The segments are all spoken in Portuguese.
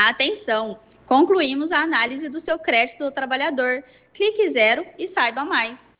Atenção! Concluímos a análise do seu crédito do trabalhador. Clique zero e saiba mais.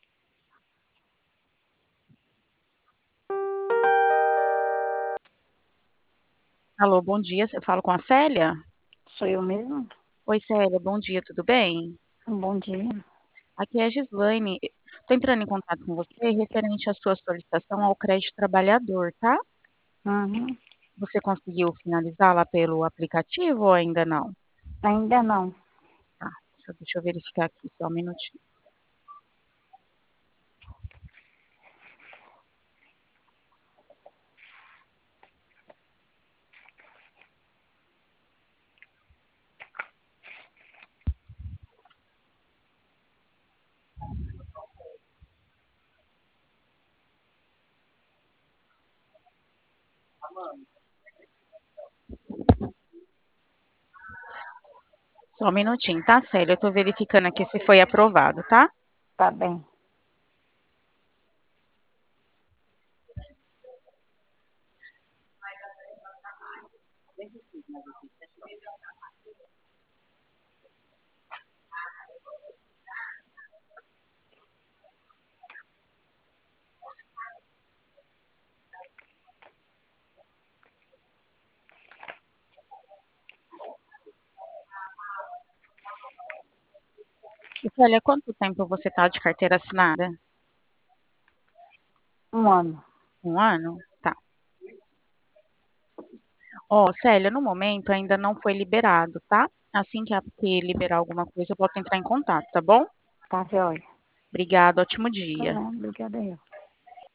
Alô, bom dia. Eu falo com a Célia? Sou eu mesmo? Oi, Célia, bom dia, tudo bem? Um bom dia. Aqui é a Gislaine. Estou entrando em contato com você referente à sua solicitação ao crédito trabalhador, tá? Uhum. Você conseguiu finalizar lá pelo aplicativo ou ainda não? Ainda não. Tá, deixa eu verificar aqui só um minutinho. Só um minutinho, tá, Célia? Eu estou verificando aqui se foi aprovado, tá? Tá bem. E, Célia, quanto tempo você está de carteira assinada? Um ano. Um ano? Tá. Ó, Célia, no momento ainda não foi liberado, tá? Assim que liberar alguma coisa, eu posso entrar em contato, tá bom? Tá, joia. Obrigada, ótimo Tá dia. bom, obrigada aí.